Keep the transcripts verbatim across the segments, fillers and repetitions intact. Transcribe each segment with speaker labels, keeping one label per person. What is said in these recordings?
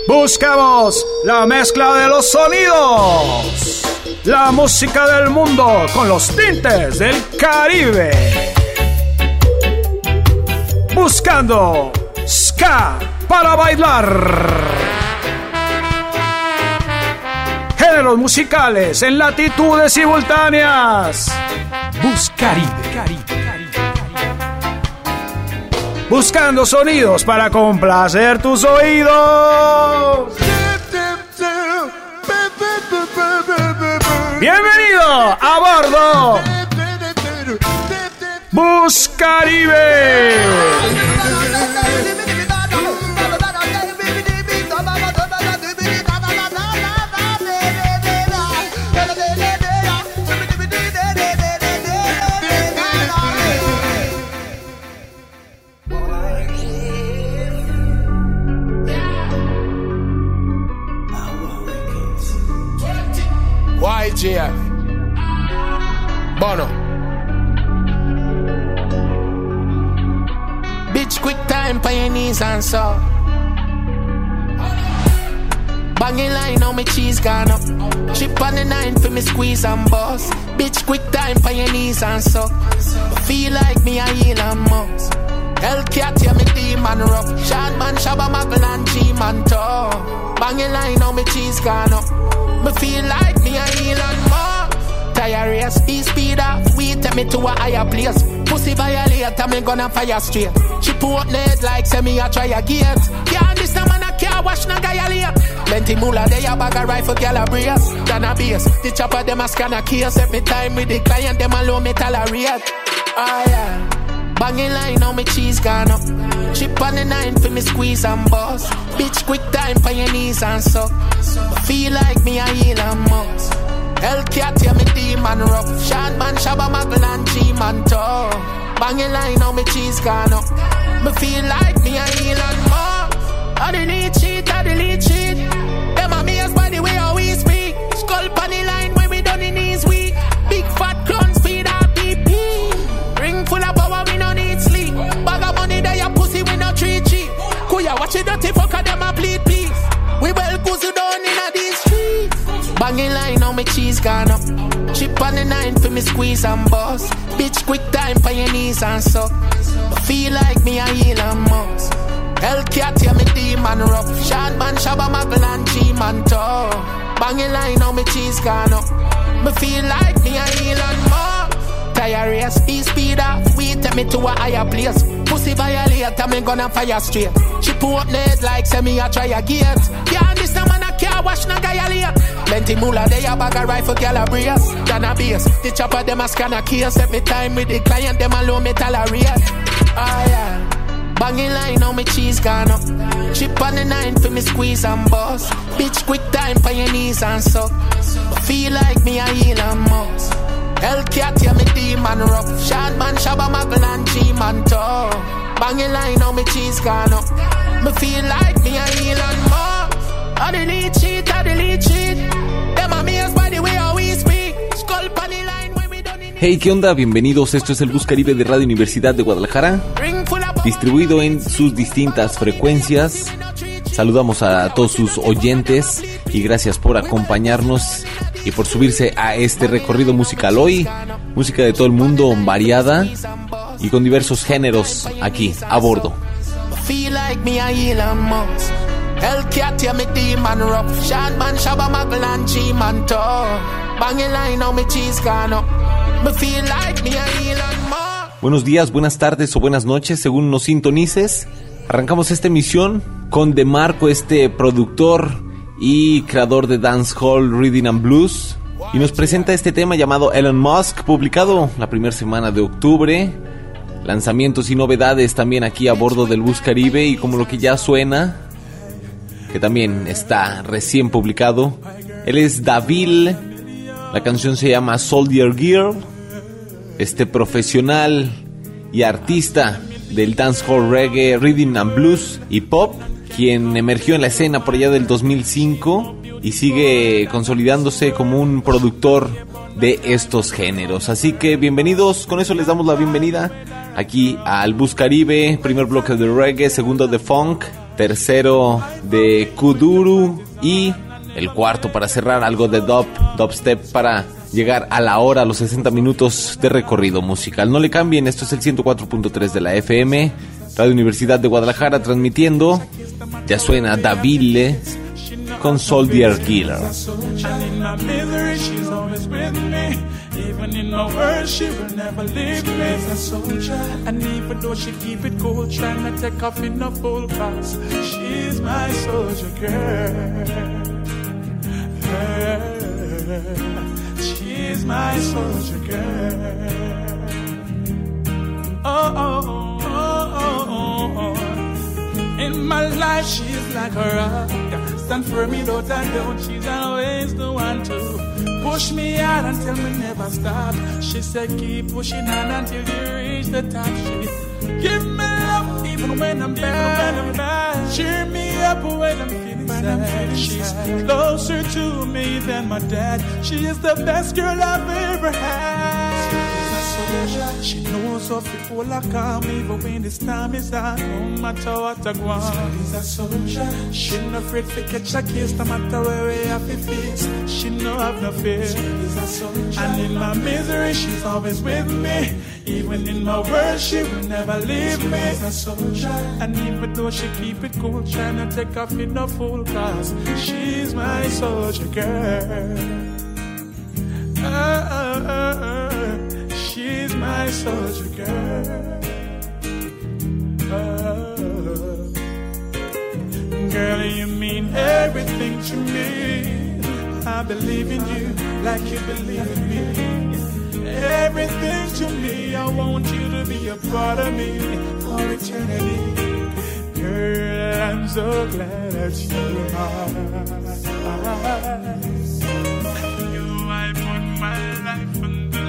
Speaker 1: Buscamos la mezcla de los sonidos, la música del mundo con los tintes del Caribe. Buscando ska para bailar. Géneros musicales en latitudes simultáneas. Buscaribe. Buscando sonidos para complacer tus oídos. Bienvenido a bordo Buscaribe.
Speaker 2: Y G F Bono. Bitch, quick time pa your knees and so. Banging line on me cheese gone up. Chip on the nine for me squeeze and bust. Bitch, quick time pa your knees and so. Feel like me a Elon Musk. Hellcat, yeah, me demon rough. Shad man, Shabba Muggle and G-man too. Banging line on me cheese gone up. Me feel like me a Elon Musk. Tire race, e-speed off. We take me to a higher place. Pussy violator, me gonna fire straight. She put net like say me a try a gate. Can't this no man a car wash no guy a late. Plenty moolah, they a bag a rifle, gal a brace. Than a base, the chopper them a scan a case. Every time with the client, them alone me tolerate. Oh yeah. Banging line on me cheese gone up. Chip on the nine for me squeeze and bust. Bitch, quick time for your knees and suck. Feel like me a Elon Musk. Hellcat, yeah, me demon rough. Shad man, Shabba Muggle and G-man too. Banging line on me cheese gone up. Me feel like me a Elon Musk. I delete cheat, I delete cheat. Them amazed by the way how we speak. Skull on the line when we done in knees weak. Big fat clown speed R P P. Ring full of power, we no need sleep. Bag of money there, your pussy, we no treat cheap. Kuya, watch it dirty fucker, them a bleed peace. We well goose you down in a these streets. Banging line on me cheese gone up. Chip on the nine for me squeeze and bust. Bitch, quick time for your knees and suck. Feel like me a Elon Musk. Hellcat, yeah, me demon rough. Shad man, Shabba Muggle and G-man too. Banging line on me cheese gone up. Me feel like me a Elon Musk. Tire race, e-speed off. We take me to a higher place. Pussy violator, me gonna fire straight. She put net like say me a try a gate. Yeah, this no man a car wash no guy a late. Plenty moolah, they a bag a rifle, gal a brace. Than a base, the chopper them a scan a case. Every time with the client, them alone me tolerate. Oh yeah. Banging line on me cheese gone up. Chip on the nine for me squeeze and bust. Bitch, quick time for your knees and suck. Feel like me a Elon Musk. Hellcat, yeah, me demon rough. Shad man, Shabba Muggle and G-man too. Banging line on me cheese gone up. Me feel like me a Elon Musk. I delete cheat, I delete cheat. Them amazed by the way how we speak. Skull on the line when we done in.
Speaker 3: Hey, ¿qué onda? Bienvenidos, esto es el Buscaribe de Radio Universidad de Guadalajara, distribuido en sus distintas frecuencias. Saludamos a todos sus oyentes y gracias por acompañarnos y por subirse a este recorrido musical hoy. Música de todo el mundo, variada y con diversos géneros aquí a bordo. Buenos días, buenas tardes o buenas noches, según nos sintonices. Arrancamos esta emisión con DeMarco, este productor y creador de dancehall, rhythm and blues, y nos presenta este tema llamado Elon Musk, publicado la primera semana de octubre. Lanzamientos y novedades también aquí a bordo del Buscaribe, y como lo que ya suena, que también está recién publicado, él es Davil. La canción se llama Soldier Girl. Este profesional y artista del dancehall, reggae, rhythm and blues y pop, quien emergió en la escena por allá del dos mil cinco y sigue consolidándose como un productor de estos géneros. Así que bienvenidos, con eso les damos la bienvenida aquí al Buscaribe. Primer bloque de reggae, segundo de funk, tercero de Kuduro y el cuarto para cerrar, algo de dub, dubstep para llegar a la hora, a los sesenta minutos de recorrido musical. No le cambien, esto es el ciento cuatro punto tres de la F M, Radio Universidad de Guadalajara transmitiendo. Ya suena Davile con Soldier Killer.
Speaker 4: Even in my world, she will never leave me as a soldier. And even though she keep it cool, trying to take off in a full class, she's my soldier girl. She's my soldier girl. Oh, oh, oh, oh, oh, oh. In my life, she's like a rock. Stand firm without a doubt, she's always the one to push me out until we never stop. She said keep pushing on until you reach the top. She give me love even when I'm bad. Cheer me up when I'm feeling sad. She's closer to me than my dad. She is the best girl I've ever had. She knows how to hold her calm even when this time is on. No matter what I go on. She not afraid to catch a case no matter where we have to face. She know I've no fear. And in my misery she's always with me. Even in my world she will never leave me. And even though she keep it cool, trying to take off in a full class, she's my soldier girl. Uh, uh, uh, uh. She's my soldier girl. Oh. Girl, you mean everything to me. I believe in you like you believe in me. Everything to me, I want you to be a part of me for eternity. Girl, I'm so glad that you are. You, I put my life on the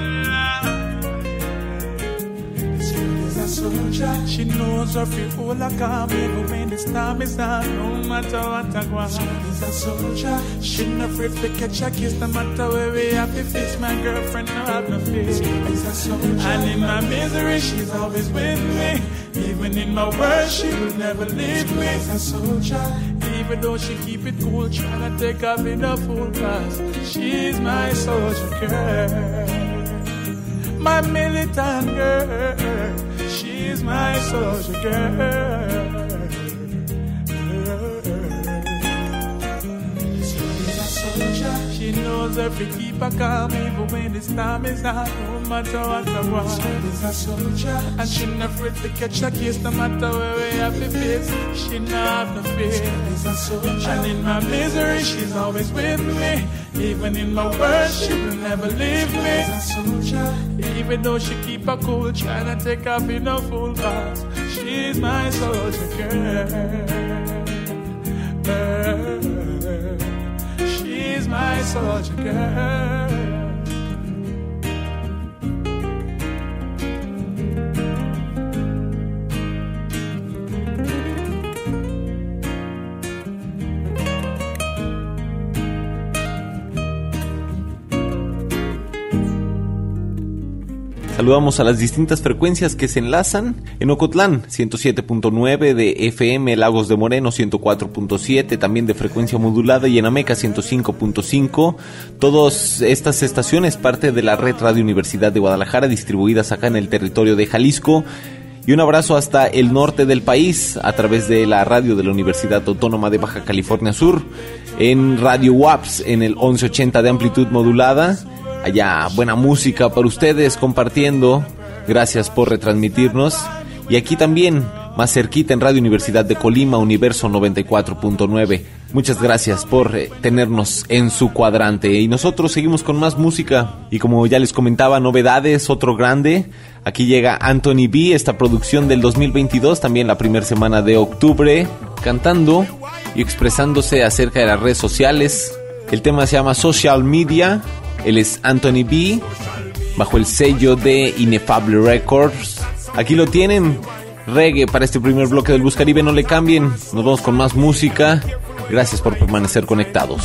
Speaker 4: soldier. She knows her feel all I can even when this time is on. No matter what I want, she's a soldier. She not afraid to catch a kiss no matter where we have to face. My girlfriend no have no fear. She's a soldier. And in my misery she's always with me. Even in my world she will never leave me. She's a soldier. Even though she keep it cool, trying to take off in a full class, she's my soldier girl. My militant girl. She's my soldier girl. She's a soldier. She knows if we keep her calm even when this time is on. No matter what I want. She's a soldier. And she not afraid to catch a case no matter where we have to face. She not have no fear. She's a soldier. And in my misery she's always with me. Even in my world she will never leave me. She's a soldier. Even though she keep her cool, trying to take off in a full pass, she's my soldier girl. She's my soldier girl.
Speaker 3: Saludamos a las distintas frecuencias que se enlazan. En Ocotlán, ciento siete punto nueve de F M, Lagos de Moreno, ciento cuatro punto siete, también de frecuencia modulada, y en Ameca, ciento cinco punto cinco. Todas estas estaciones parte de la red Radio Universidad de Guadalajara, distribuidas acá en el territorio de Jalisco. Y un abrazo hasta el norte del país, a través de la radio de la Universidad Autónoma de Baja California Sur, en Radio W A P S, en el once ochenta de amplitud modulada. Allá, buena música para ustedes, compartiendo. Gracias por retransmitirnos. Y aquí también, más cerquita, en Radio Universidad de Colima, Universo noventa y cuatro punto nueve. Muchas gracias por eh, tenernos en su cuadrante. Y nosotros seguimos con más música. Y como ya les comentaba, novedades, otro grande. Aquí llega Anthony B, esta producción del dos mil veintidós, también la primera semana de octubre, cantando y expresándose acerca de las redes sociales. El tema se llama Social Media. Él es Anthony B, bajo el sello de Ineffable Records. Aquí lo tienen, reggae para este primer bloque del Buscaribe. No le cambien, nos vamos con más música. Gracias por permanecer conectados.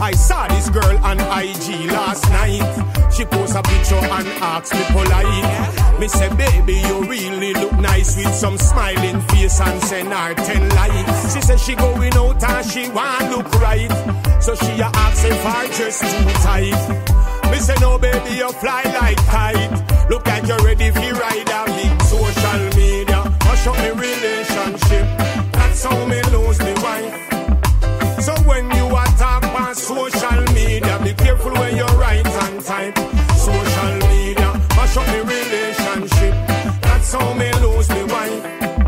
Speaker 5: I saw this girl on I G last night. She post a picture and asked me polite. Me say, baby, you really look nice with some smiling face and send her ten likes. She said she going out and she want look right. So she a ask if her dress too tight. Me say, no, baby, you fly like kite. Look like you're ready for ride a big social media. Mash up me relationship. That's how me lose me wife. So when you attack on social media, be careful when you write and type. Social media, mash up me relationship. That's how me lose me wife.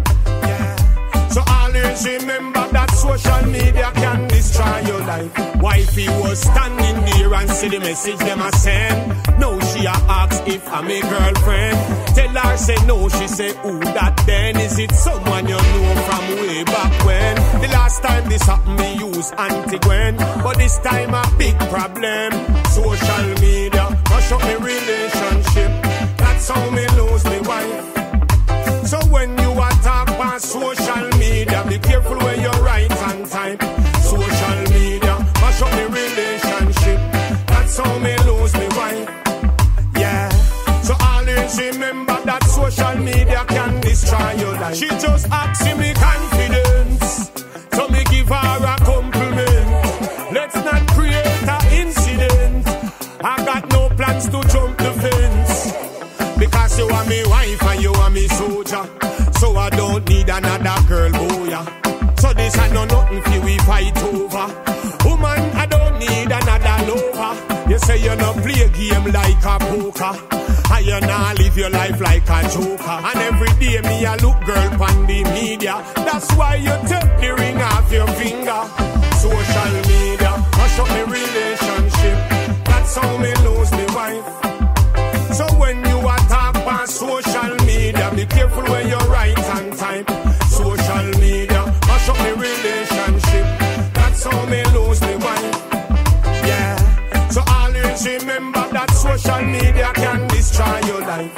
Speaker 5: Yeah. So always remember that social media can destroy your life. Wifey was standing there and see the message them a send. No, she a ask if I'm a girlfriend. Tell her say no, she say who that then? Is it someone you know from way back when? The last time this happened me use Antiguen, but this time a big problem. Social media, mash up me relationship. That's how me lose me wife. So when you attack on social media, be careful when you write and type. Social media, mash up me relationship. That's how me lose me wife. Yeah. So always remember that social media can destroy your life. She just asking me confidence, so me give her a compliment. Let's not create an incident. I got no plans to jump the fence, because you are me wife and you are me soldier. So I don't need another girl, boy. So this I know nothing for we fight over. Woman, I don't need another lover. You say you no play a game like a poker, and you not live your life like a joker. And every day me a look girl on the media. That's why you take the ring off your finger. Social media, mash up me relationship. That's how me lose me wife. So when you attack on social media, be careful when you write and type. Social media, mash up me relationship. That's how me lose me wife. Yeah. So always remember that social media can destroy your life.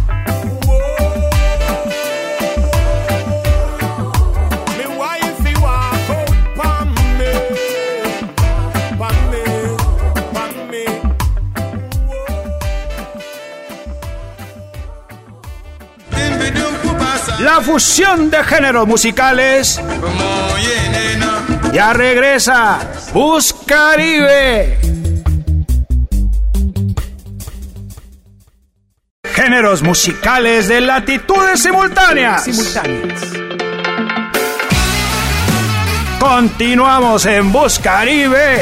Speaker 1: La fusión de géneros musicales ya regresa. Buscaribe. Géneros musicales de latitudes simultáneas. simultáneas. Continuamos en Buscaribe.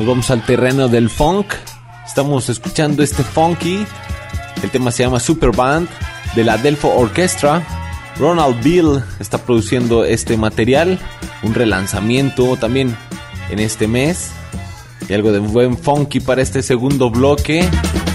Speaker 3: Nos vamos al terreno del funk. Estamos escuchando este funky. El tema se llama Superband de la Delpho Orchestra. Ronald Bill está produciendo este material. Un relanzamiento también en este mes. Y algo de buen funky para este segundo bloque.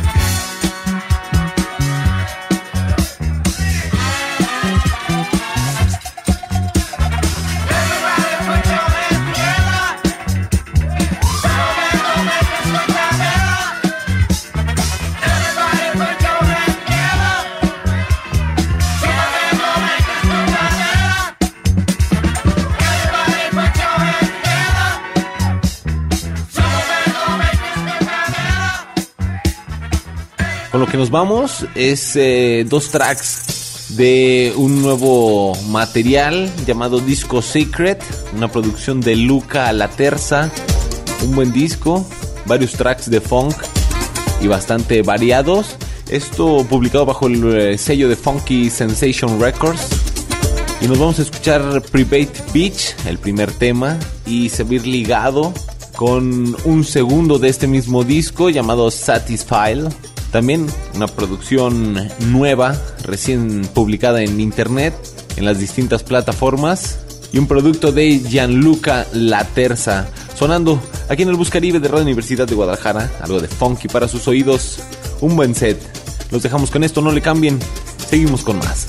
Speaker 3: Con lo que nos vamos es eh, dos tracks de un nuevo material llamado Disco Secret, una producción de Luca La Terza, un buen disco, varios tracks de funk y bastante variados. Esto publicado bajo el eh, sello de Funky Sensation Records. Y nos vamos a escuchar Private Beach, el primer tema, y se va a ir ligado con un segundo de este mismo disco llamado Satisfied. También una producción nueva, recién publicada en internet, en las distintas plataformas. Y un producto de Gianluca La Terza, sonando aquí en el Buscaribe de Radio Universidad de Guadalajara. Algo de funky para sus oídos, un buen set. Los dejamos con esto, no le cambien, seguimos con más.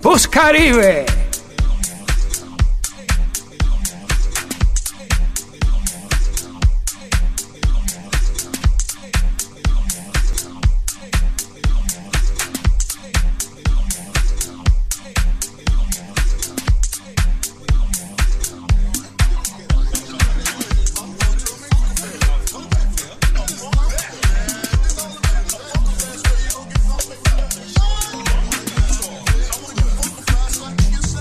Speaker 1: Bus Caribe.
Speaker 6: Yes,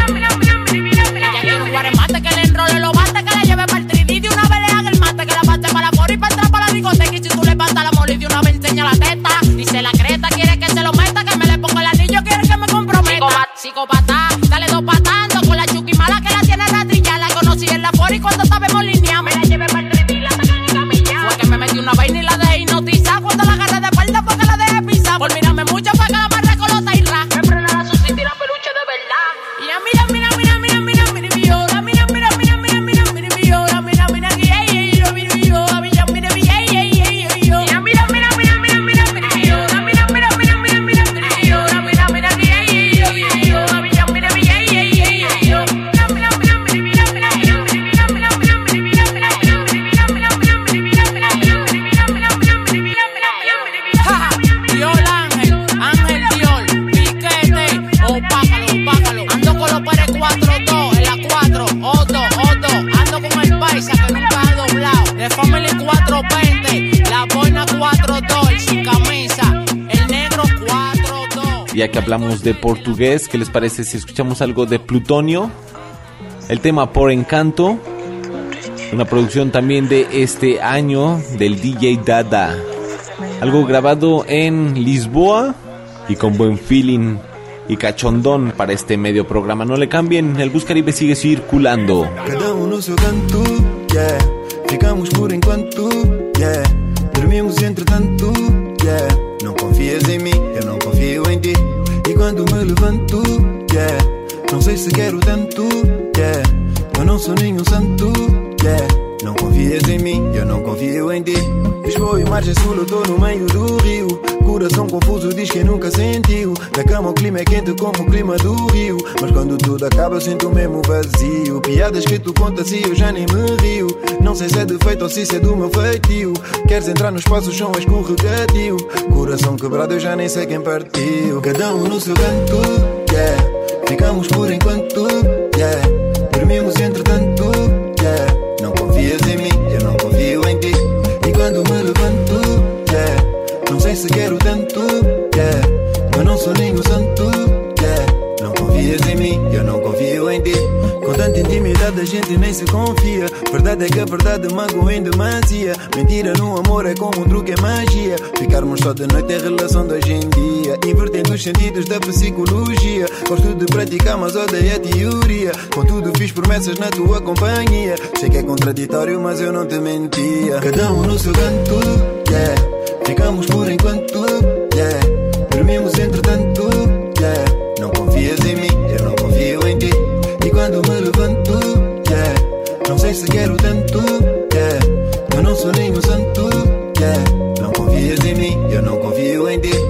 Speaker 3: ya que hablamos de portugués, ¿qué les parece si escuchamos algo de Plutonio? El tema Por Encanto, una producción también de este año del D J Dada. Algo grabado en Lisboa y con buen feeling y cachondón para este medio programa. No le cambien, el Bus Caribe sigue circulando.
Speaker 7: Cada um no seu canto, yeah. Ficamos por enquanto, yeah. Dormimos entretanto, yeah. Não confias em mim, eu não confio em ti. E quando me levanto, yeah. Não sei se quero tanto, yeah. Eu não sou nenhum santo, yeah. Não confias em mim, eu não confio em ti. Lisboa e margem sul, eu tô no meio do rio. Coração confuso diz que nunca sentiu. Na cama o clima é quente como o clima do rio. Mas quando tudo acaba eu sinto mesmo vazio. Piadas que tu contas e eu já nem me rio. Não sei se é defeito ou se isso é do meu feitio. Queres entrar no espaço, o chão é escorregadio. Coração quebrado eu já nem sei quem partiu. Cada um no seu canto, yeah. Ficamos por enquanto, yeah. Dormimos entretanto, yeah. Não confias em mim, eu não confio em ti. E quando me levanto, yeah. Não sei se quero tanto, yeah. Eu não sou nenhum santo, yeah. Não confias em mim, eu não confio em ti. Com tanta intimidade a gente nem se confia. Verdade é que a verdade magoa em demasia. Mentira no amor é como um truque, é magia. Ficarmos só de noite é relação de hoje em dia. Invertendo os sentidos da psicologia. Gosto de praticar mas odeio a teoria. Contudo fiz promessas na tua companhia. Sei que é contraditório mas eu não te mentia. Cada um no seu canto, yeah. Ficamos por enquanto, yeah. Dormimos entretanto, yeah. Não confias em mim, eu não confio em ti. E quando me levanto, yeah. Não sei se quero tanto, yeah. Eu não sou nenhum santo, yeah. Não confias em mim, eu não confio em ti.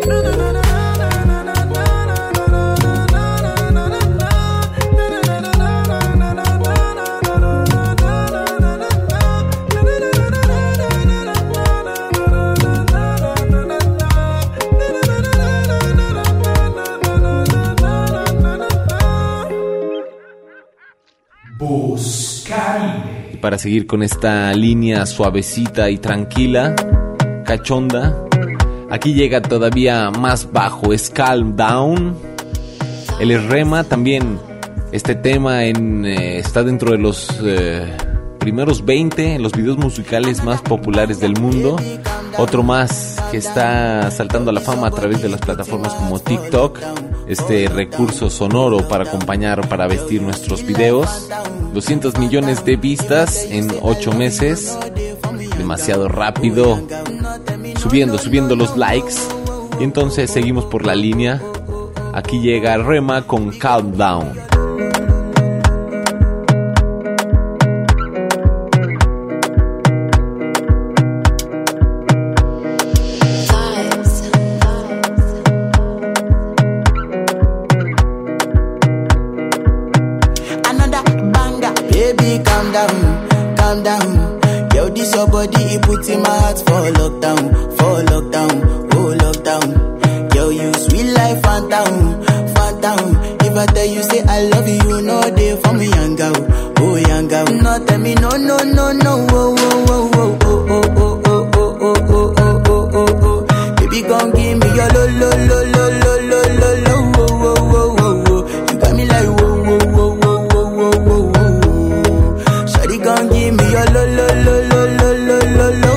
Speaker 3: Para seguir con esta línea suavecita y tranquila, cachonda, aquí llega todavía más bajo, es Calm Down. Él es Rema, también este tema en, eh, está dentro de los eh, primeros veinte en los videos musicales más populares del mundo. Otro más que está saltando a la fama a través de las plataformas como TikTok, este recurso sonoro para acompañar o para vestir nuestros videos. doscientos millones de vistas en ocho meses, demasiado rápido, subiendo, subiendo los likes. Y entonces seguimos por la línea. Aquí llega Rema con Calm Down.
Speaker 8: In my heart for lockdown, for lockdown, oh lockdown. Yo, you sweet life, phantom, phantom. If I tell you say I love you, you know they for me young girl, oh young girl. No tell me no, no, no, no, oh, oh, oh, oh, oh, oh, oh, oh, oh, oh, oh, oh, oh, oh. Baby, gon' give me your lo, lo, lo, lo, lo, lo, lo, lo, oh, oh, oh, oh, oh. You got me like whoa, whoa, whoa, whoa, whoa, whoa, whoa, whoa. Shawty gon' give me your lo, lo, lo, lo, lo, lo, lo, lo.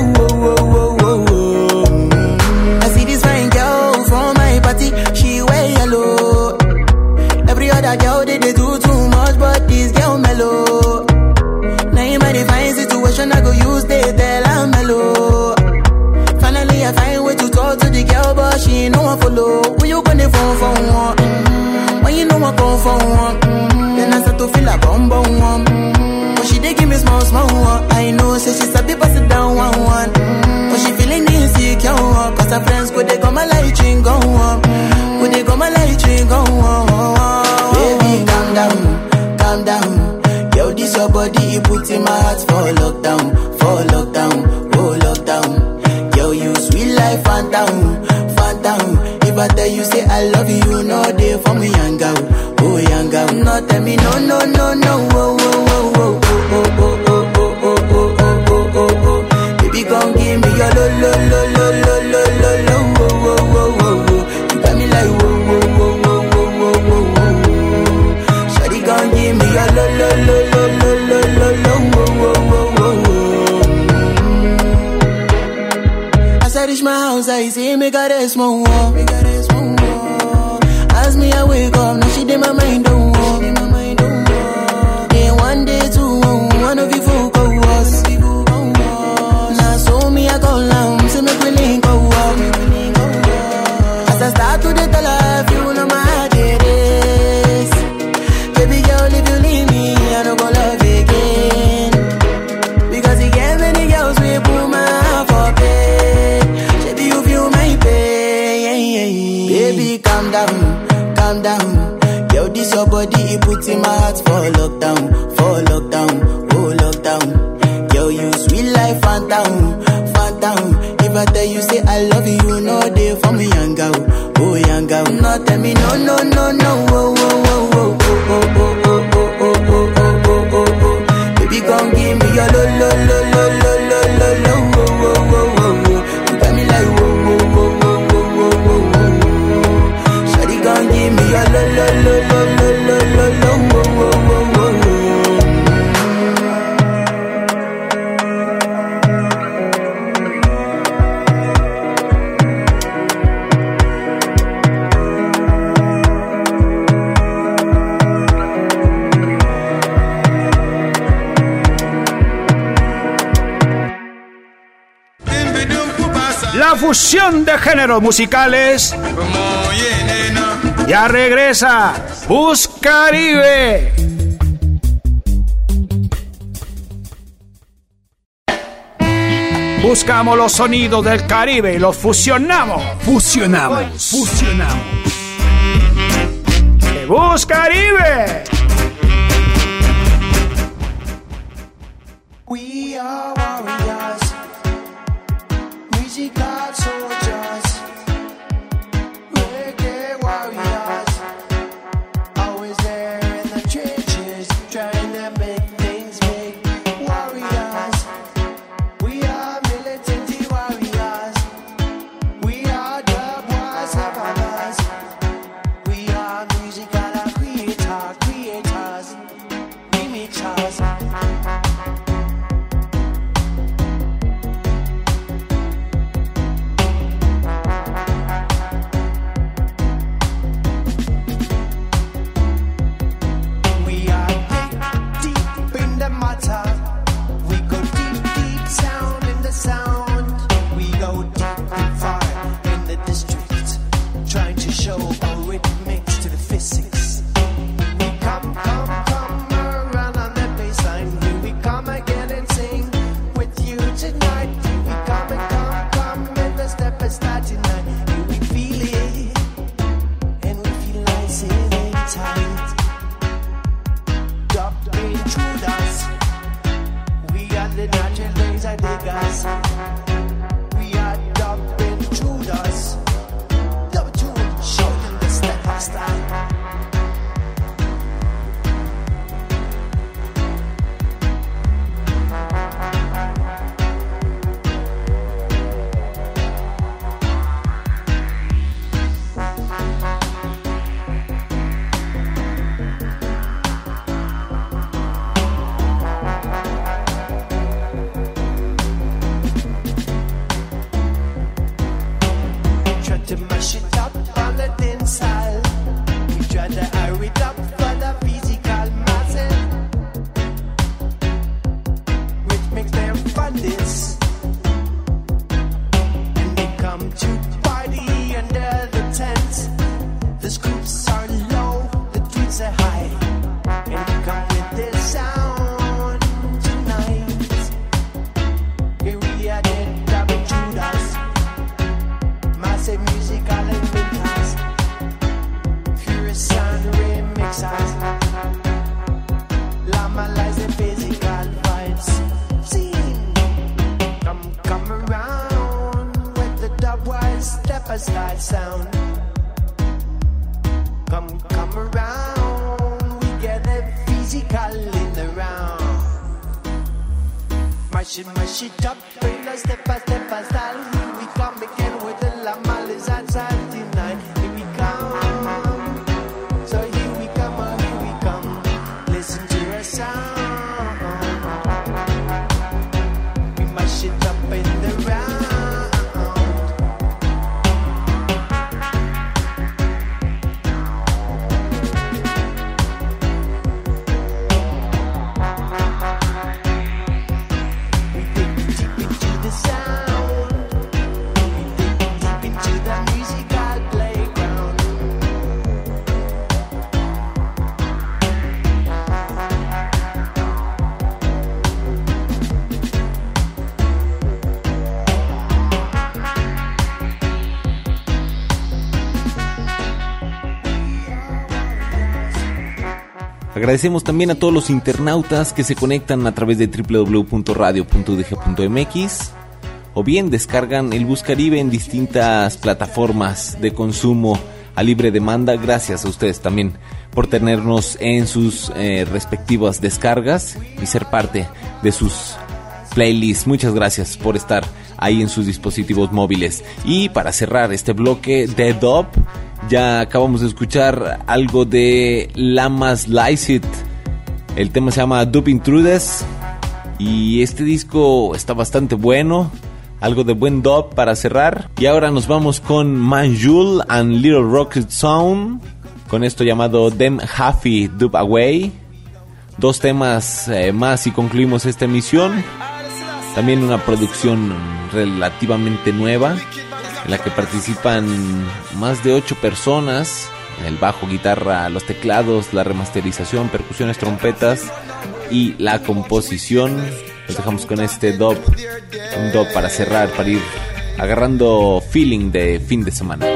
Speaker 8: Girl, they, they do too much, but this girl mellow. Now in my divine situation, I go use they tell I'm mellow. Finally, I find way to talk to the girl, but she ain't no one follow. Who you gonna phone for one? Mm-hmm. When you know I come for one, mm-hmm. Then I start to feel a bum bum one. Mm-hmm. But she they give me small small one. I know, say she's a bit pass it down one one. Mm-hmm. But she feeling insecure, cause her friends go they come my light ring go on. Go they come my light ring go on. Down, calm down. Yo, this your body, you put in my heart for lockdown, for lockdown, oh lockdown. Yo, you sweet life, phantom, phantom. If I tell you say I love you, you know they for me young girl, oh young girl. No tell me no, no, no, no, oh, oh, oh, oh, oh, oh, oh, oh, oh, oh, oh, oh, oh, oh. Baby, gon' give me your lo, lo, lo, lo, lo, lo, lo, lo, oh, oh, oh, oh, oh. You got me like whoa. start to the tell her if you know my heart it is. Baby girl, if you leave me, I don't go love again. Because you get many girls we put my heart for pain. Baby, you feel my pain. Baby, calm down, calm down. Yo, this your body, it puts in my heart for lockdown, for lockdown, oh lockdown. Yo, you sweet life, phantom, phantom. If I tell you say I love you, you know they for me, young girl, oh young girl. No, tell me no, no, no, no, oh, oh, oh, oh, oh, oh, oh, oh, oh, oh, oh, oh, oh. Baby, come give me your lo, lo, lo, lo, lo, lo, lo, lo, oh, oh, oh, oh, oh. You got me like whoa, whoa, whoa, whoa, whoa, whoa, whoa. Shawty, come give me your lo, lo, lo, lo, lo, lo, lo, lo, oh, oh, oh, oh, oh.
Speaker 1: La fusión de géneros musicales ya regresa. Buscaribe. Buscamos los sonidos del Caribe y los fusionamos.
Speaker 6: Fusionamos. Fusionamos.
Speaker 1: Buscaribe.
Speaker 9: We are warriors. Musical soldiers, reggae warriors, always there in the trenches, trying to make things big. Warriors, we are militant warriors, we are dub wars survivors, we are musical creators, creators, remixers. Show a rhythmics to the physics. We come, come, come around on the baseline. Here we come again and sing with you tonight. Here we come and come, come, and the step is starting now. Here we feel it, and we feel nice and tight. Dub intruders, we are the natural laser diggers. We are dub intruders. Style. Try to mash it up on the thin side. Try to air it up for the physical masses, which makes them fun this. And they come to party under the tents. The scoops are low, the tweets are high, and we come with this sound tonight. Here we are the dub intruders, massive musical and vintage. Sound remixers, lamalize the physical vibes. Scene, come, come around with the dubwise stepper style sound. Come, come around, we get it physical in the round. Mash it, mash it up, bring the stepper stepper style. Here we come again with the lamalize and seventy-nine. Here we come. So here we come, oh, here we come. Listen to our sound. We mash it up in the round. We dig deep into the sound. We dig deep into the music.
Speaker 3: Agradecemos también a todos los internautas que se conectan a través de doble u doble u doble u punto radio punto u d g punto m x o bien descargan el Bus Caribe en distintas plataformas de consumo a libre demanda. Gracias a ustedes también por tenernos en sus eh, respectivas descargas y ser parte de sus playlists. Muchas gracias por estar ahí en sus dispositivos móviles. Y para cerrar este bloque de dub, ya acabamos de escuchar algo de Lamas Lycit. El tema se llama Dub Intrudes y este disco está bastante bueno. Algo de buen dub para cerrar. Y ahora nos vamos con Manjul and Little Rocket Sound, con esto llamado Dem Happy Dub Away. Dos temas eh, más y concluimos esta emisión. También una producción relativamente nueva, en la que participan más de ocho personas: el bajo, guitarra, los teclados, la remasterización, percusiones, trompetas y la composición. Nos dejamos con este dub, un dub para cerrar, para ir agarrando feeling de fin de semana.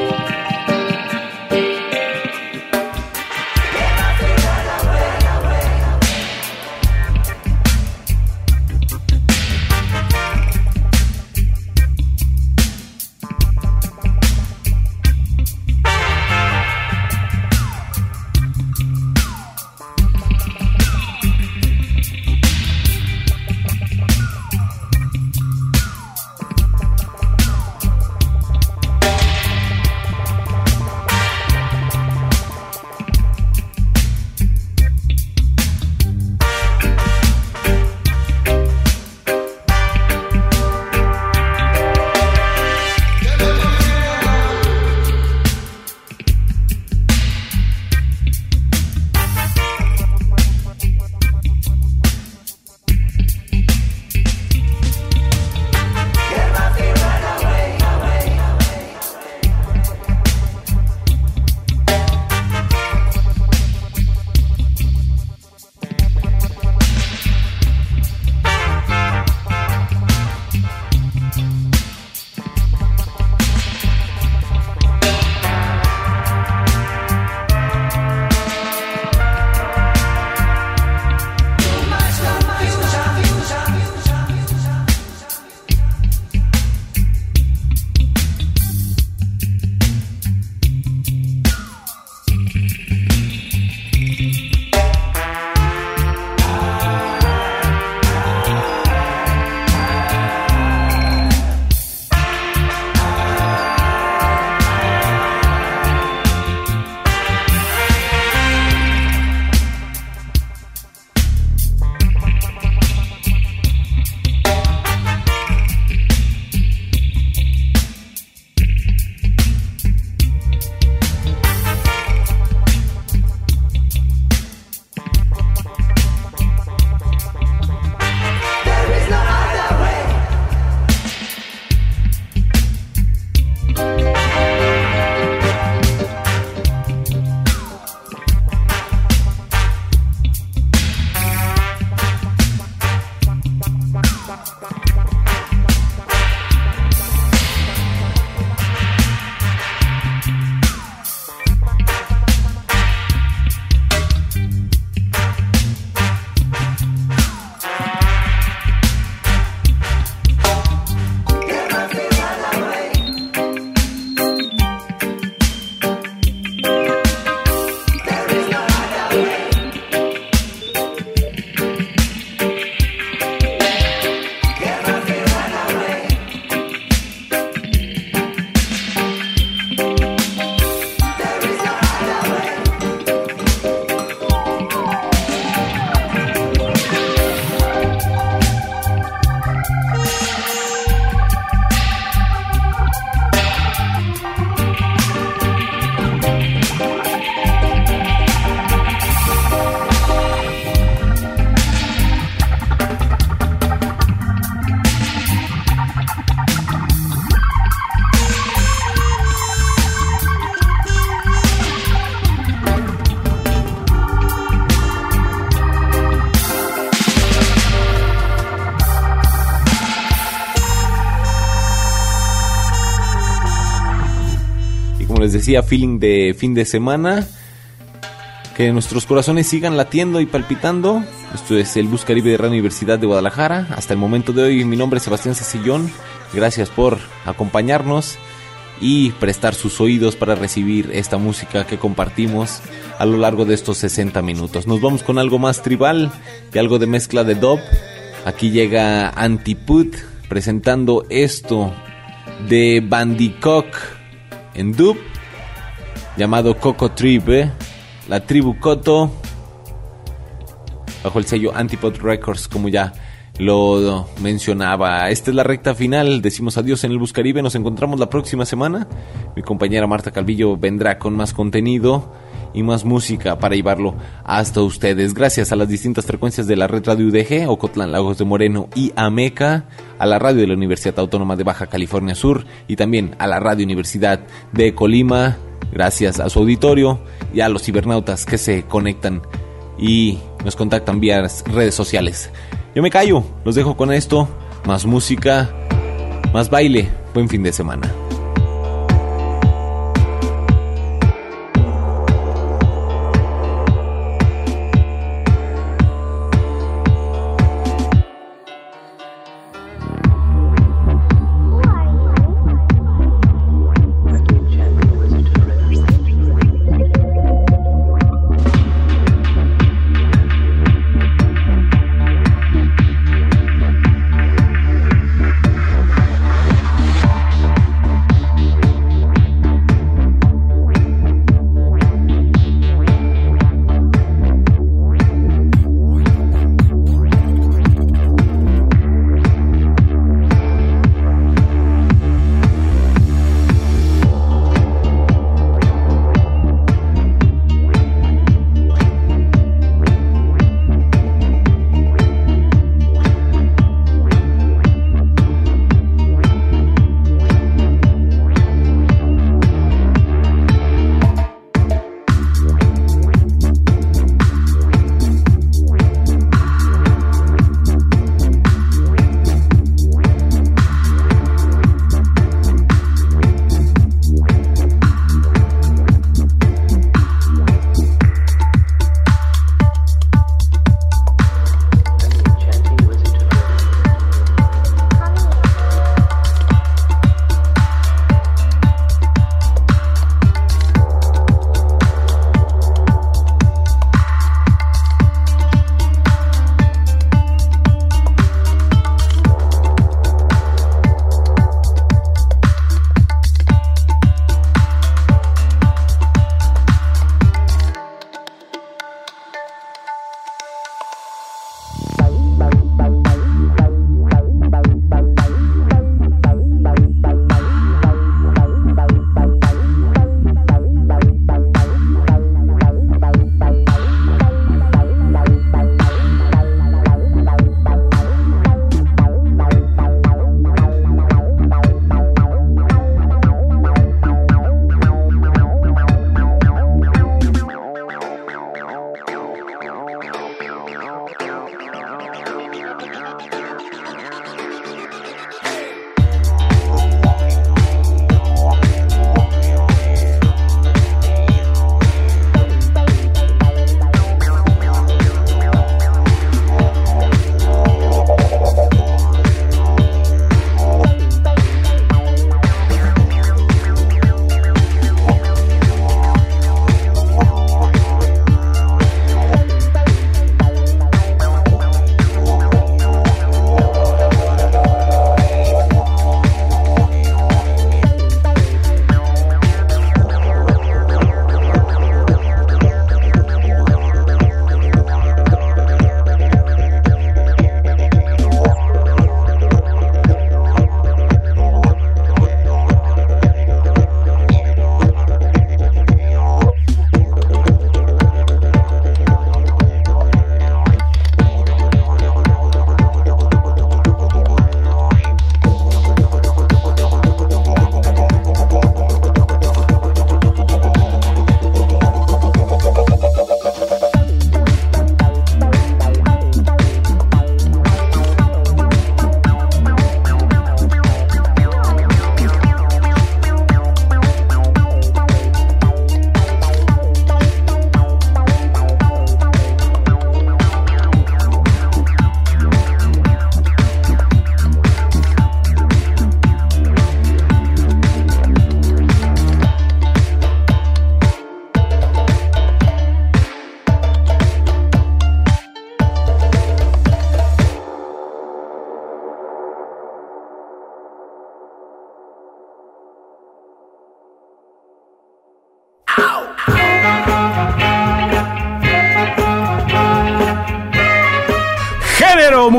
Speaker 3: Les decía, feeling de fin de semana. Que nuestros corazones sigan latiendo y palpitando. Esto es el Bus Caribe de Radio Universidad de Guadalajara. Hasta el momento de hoy, mi nombre es Sebastián Sacillón. Gracias por acompañarnos y prestar sus oídos para recibir esta música que compartimos a lo largo de estos sesenta minutos. Nos vamos con algo más tribal y algo de mezcla de dub. Aquí llega Antiput presentando esto de Bandicock en dub, llamado Coco Trib, ¿eh? La tribu Coto, bajo el sello Antiput Records, como ya lo mencionaba. Esta es la recta final, decimos adiós en el Bus Caribe, nos encontramos la próxima semana. Mi compañera Marta Calvillo vendrá con más contenido y más música para llevarlo hasta ustedes. Gracias a las distintas frecuencias de la red Radio U D G, Ocotlán, Lagos de Moreno y Ameca, a la radio de la Universidad Autónoma de Baja California Sur y también a la Radio Universidad de Colima. Gracias a su auditorio y a los cibernautas que se conectan y nos contactan vía redes sociales. Yo me callo, los dejo con esto, más música, más baile. Buen fin de semana.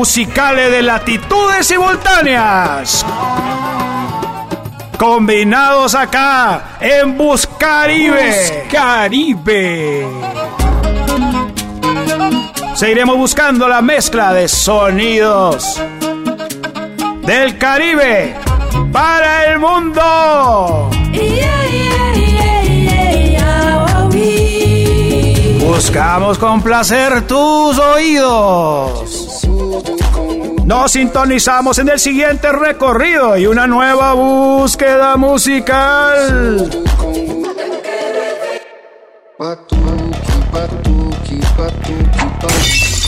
Speaker 6: Buscaribe.
Speaker 1: Seguiremos buscando la mezcla de sonidos del Caribe para el mundo. Buscamos complacer tus oídos. Nos sintonizamos en el siguiente recorrido y una nueva búsqueda musical.
Speaker 10: Batuque, batuque, batuque, batuque.